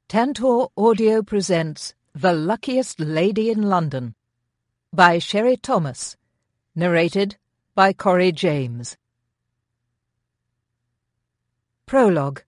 Tantor Audio presents The Luckiest Lady in London by Sherry Thomas, narrated by Corey James. Prologue.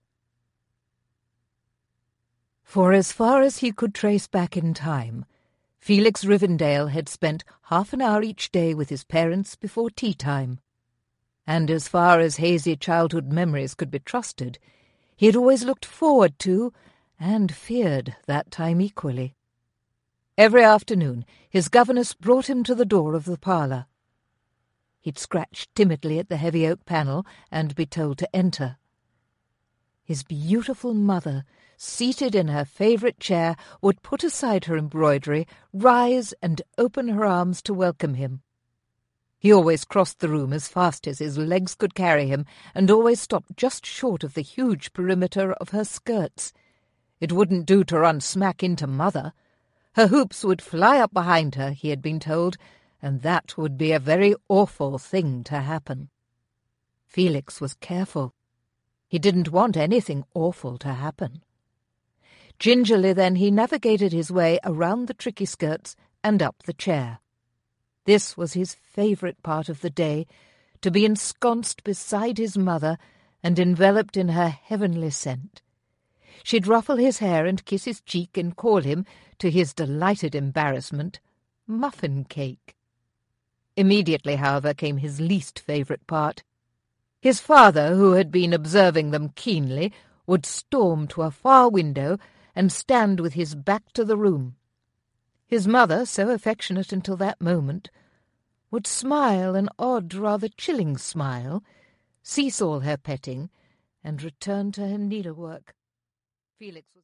For as far as he could trace back in time, Felix Rivendale had spent half an hour each day with his parents before tea-time. And as far as hazy childhood memories could be trusted, he had always looked forward to and feared that time equally. Every afternoon his governess brought him to the door of the parlour. He'd scratch timidly at the heavy oak panel and be told to enter. His beautiful mother, seated in her favourite chair, would put aside her embroidery, rise and open her arms to welcome him. He always crossed the room as fast as his legs could carry him, and always stopped just short of the huge perimeter of her skirts. It wouldn't do to run smack into Mother. Her hoops would fly up behind her, he had been told, and that would be a very awful thing to happen. Felix was careful. He didn't want anything awful to happen. Gingerly then he navigated his way around the tricky skirts and up the chair. This was his favourite part of the day, to be ensconced beside his mother and enveloped in her heavenly scent. She'd ruffle his hair and kiss his cheek and call him, to his delighted embarrassment, Muffin Cake. Immediately, however, came his least favourite part. His father, who had been observing them keenly, would storm to a far window and stand with his back to the room. His mother, so affectionate until that moment, would smile an odd, rather chilling smile, cease all her petting, and return to her needlework. Felix was